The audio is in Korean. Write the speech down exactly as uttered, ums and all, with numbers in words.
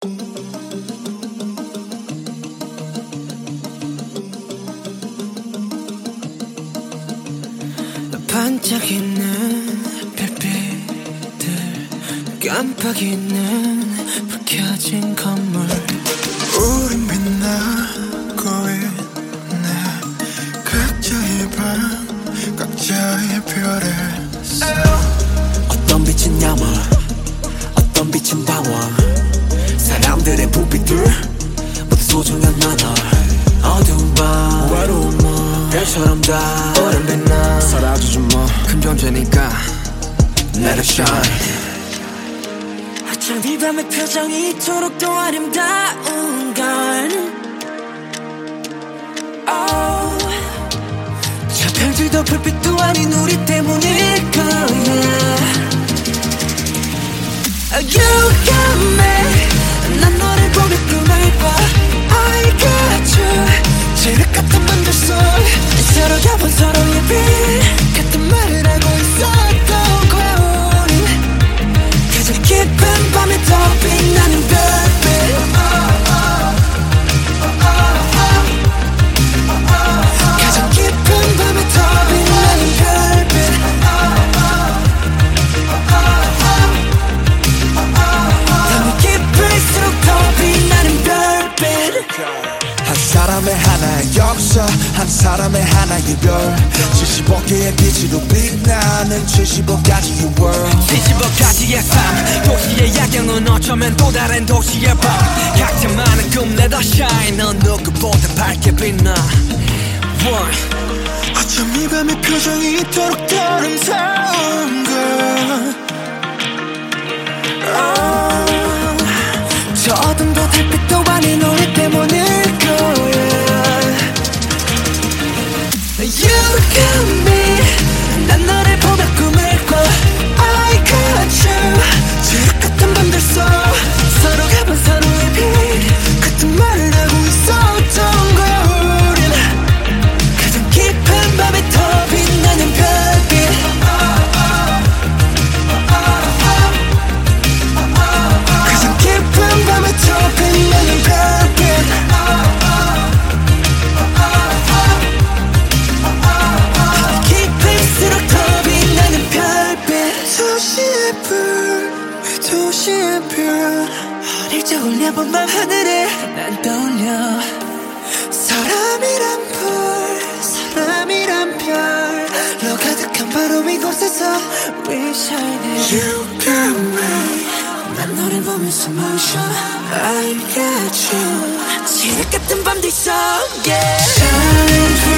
반짝이는 별빛들, 깜빡이는 불 켜진 건물. 우린 빛나고 있네. 각자의 방, 각자의 별에서. 어떤 빛은 야망, 어떤 빛은 방황. 사람들의 부빛들 모두 소중한 나눠. 어두운 밤, 외로운 밤, 별처럼 다 오랜 빛나. 사라지지 뭐, 큰 존재니까 Let it shine. 어쩜 이 밤의 표정이 이토록 또 아름다운 건 oh, 저 별들도 불빛도 아닌 우리 때문일 거야. You got me, 난 너를 보며 꿈을 꿔. I got you, 칠흑 같은 밤들 속 서로 겹은 서로의 빛 같은 말을 하고 있었던 거야. 우린 가장 깊은 밤에 더 빛나는 별빛. 가장 깊은 밤에 더 빛나는 별빛. 밤이 깊을수록 더 빛나는 별빛. 한 사람의 하나의 역사, 한 사람의 하나의 별. 칠십오 개의 빛으로 빛나는 칠십오 가지의 world. 칠십오 가지의 삶, 도시의 야경은 어쩌면 또 다른 도시의 밤. 각자만의 꿈 let us shine, 넌 누구보다 밝게 빛나. One. 어쩜 이 밤의 표정이 이토록 더 아름다운 걸. oh, 저 어둠도 달빛도 아닌 우리 때문일 거야. You got me, 난 너를 보며 꿈을 꿔. I got you, 칠흑 같은 밤들 속 서로 가본 서로의 빛 같은 말을 하고 있었던 거야. 우린 가장 깊은 밤에 더 빛나는 별빛. 가장 깊은 밤에 더 빛나는 별빛. 깊을수록 더 빛나는 별빛. 도시의 불, 도시의 별. 어릴 적 올려본 밤 하늘에 난 떠올려. 사람이란 불, 사람이란 별. 너 가득한 바로 이곳에서 We shining. You got me, 난 너를 보면서 멈춰. I got you, 칠흑 같은 밤들 속 yeah. shine.